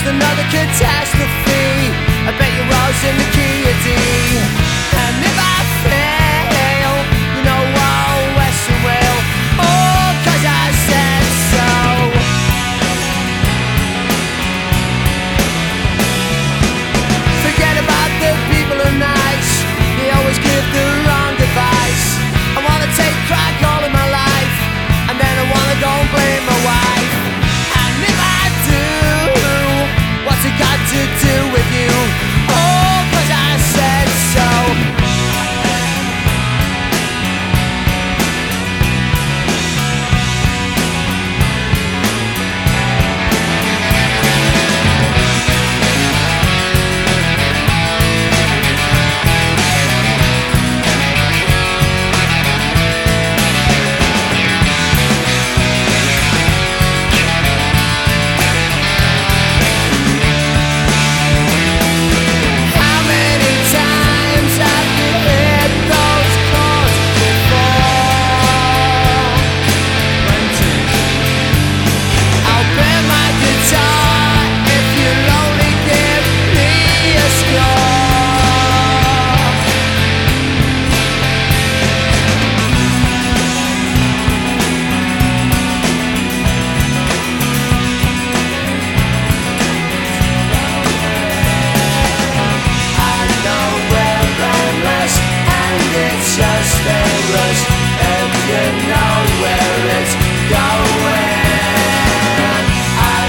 just another catastrophe. I bet you rose in the key of D. And if I fail, you know I'll wrestle will. Oh, 'cause I said so. Forget about the people who are nice. They always give the wrong advice. I wanna take crack all in my life, and then I wanna go and blame my wife. And if I do, what's it got to do with you? Oh, 'cause I said so.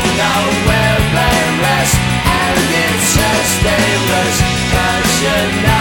Should